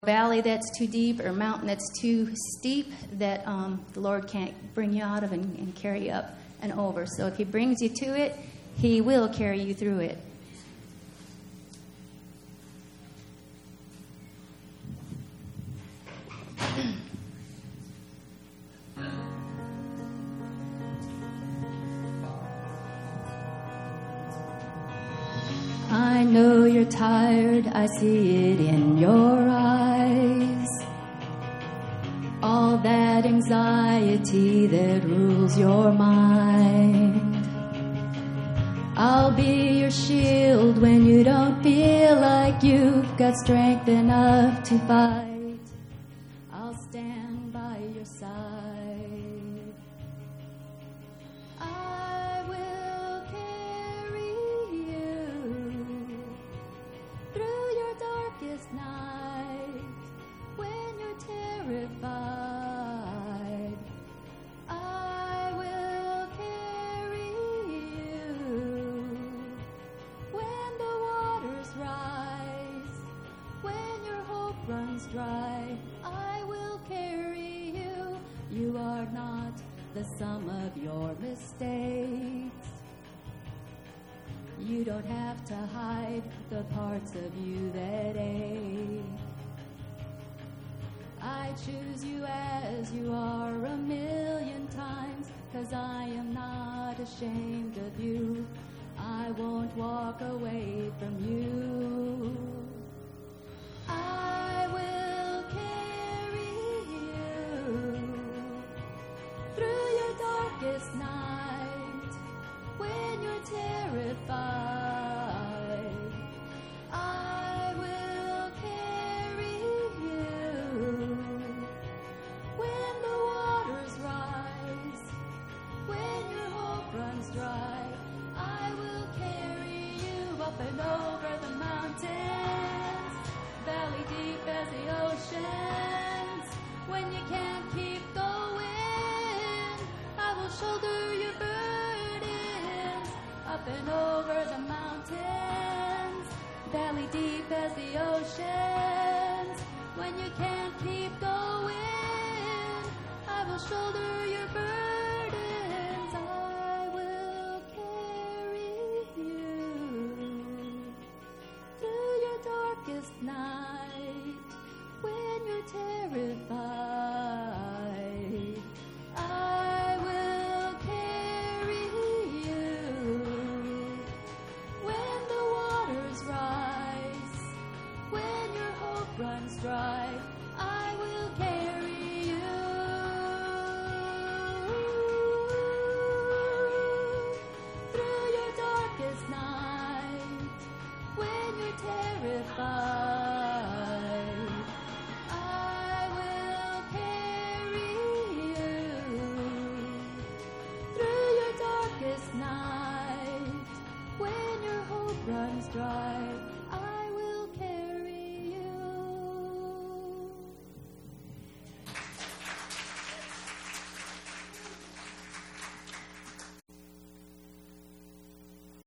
valley that's too deep or a mountain that's too steep that the Lord can't bring you out of and carry you up and over. So if he brings you to it, he will carry you through it. I know you're tired, I see it in your eyes. All that anxiety that rules your mind. I'll be your shield when you don't feel like you've got strength enough to fight. I'll stand by your side. I will carry you through your darkest night when you're terrified. I will carry you when the waters rise, when your hope runs dry. I will carry you. You are not the sum of your mistakes. You don't have to hide the parts of you that ache. I choose you as you are 1,000,000 times, 'cause I am not ashamed of you. I won't walk away from you. I will carry you through your darkest night when you're terrified. I will carry you when the waters rise, when your hope runs dry. I will carry you up and over the mountains, valley deep as the oceans. When you can't keep going, I will shoulder your burdens. Up and over the mountains, valley deep as the oceans. When you can't keep going, I will shoulder your burdens. I will carry you through your darkest night when you're terrified. I will carry you when the waters rise, when your hope runs dry. I